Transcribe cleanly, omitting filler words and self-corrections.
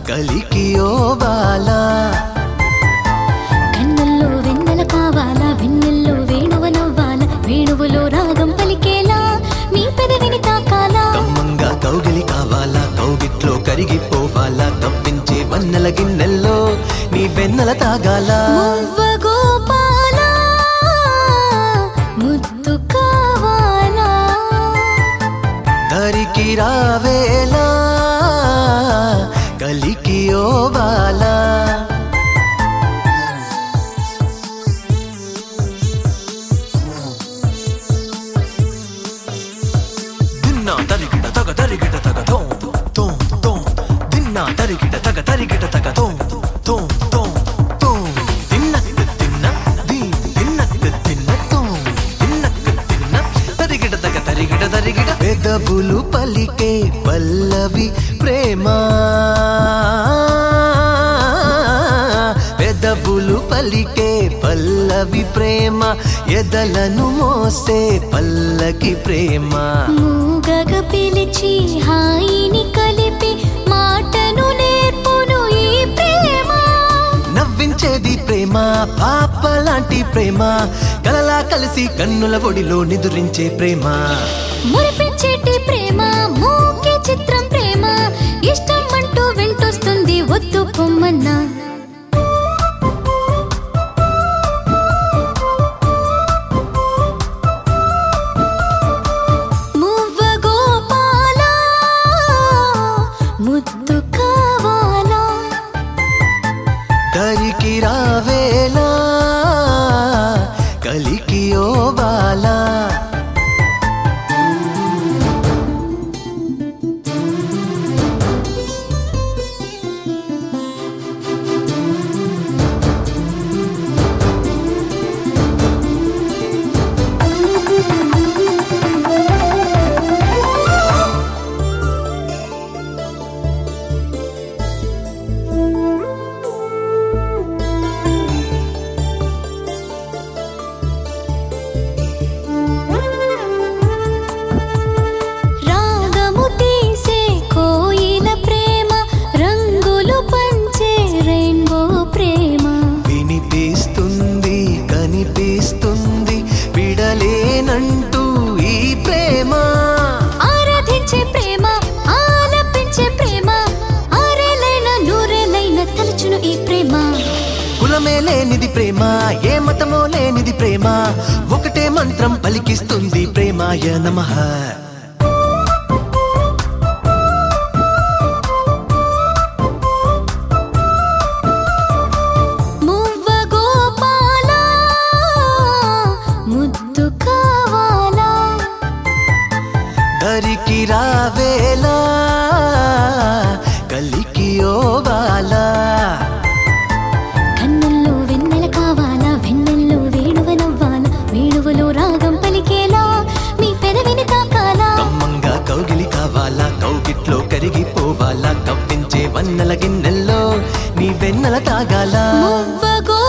కలికి ఓ బాలా కన్నుల్లో వెన్నెల కావాలా వెన్నెల్లో వేణువ నవ్వాలా వేణువులో రాగం పలికేలా మీ పెదవిని తాకాలా కమ్మంగా కౌగిలి కావాలా కౌగిట్లో కరిగిపోవాలా కవ్వించే వన్నెల గిన్నెల్లో నీ వెన్నెల తాగాలా మువ్వ గోపాలా ముద్దు కావాలా దరికి రావేలా కలికి ఓ బాలా దిన్నా తరిగిట తగ తరిగిట తగ తోం తోం తోం దిన్నా తరిగిట తగ తరిగిట తగ తోం తోం తోం తోం దిన్నక్ తిన్న ది దిన్నక్ తిన్న తోం దిన్నక్ తిన్న తరిగిట తగ తరిగిట తరిగిట పెదవులు పలికే పల్లవి ప్రేమ పెదవులు పలికే పల్లవి ప్రేమ ఎదలను మోసే పల్లకి ప్రేమ మూగగ పిలిచి హాయిని కలిపి మాటను నేర్పును ఈ ప్రేమ నవ్వించేది ప్రేమ పాప లాంటి ప్రేమ కలలా కలిసి కన్నుల ఒడిలో నిదురించే ప్రేమ మురిపించేటి ప్రేమ మూకే చిత్రం ప్రేమ ఇష్టం అంటూ వెంటొస్తుంది వద్దు పొమ్మన్నా మువ్వ గోపాలా ముద్దు కావాలా దరికి రావేలా కలికి ఓ బాలా రాగము తీసే కోయిల ప్రేమ రంగులు పంచే రెయిన్బో ప్రేమ వినిపిస్తుంది కనిపిస్తుంది విడలేనంటూ ఈ ప్రేమ ఆరాధించే ప్రేమ ఆలపించే ప్రేమ ఆరేలైన నూరేలైన తలచును ఈ ప్రేమ కులమే లేనిది ప్రేమ ఏ మతమో లేనిది ప్రేమ ఒకటే మంత్రం పలికిస్తుంది ప్రేమాయ నమః మువ్వ గోపాలా ముద్దు కావాలా దరికి రావేలా కలికి ఓ బాలా కన్నుల్లో వెన్నెల కావాలా వెన్నెల్లో వేణువ నవ్వాలా వేణువులో రాగం పలికేలా మీ పెదవిని తాకాలా కమ్మంగా కౌగిలి కావాలా కౌగిట్లో కరిగిపోవాలా కవ్వించే వన్నెల గిన్నెల్లో నీ వెన్నెల తాగాలా మువ్వ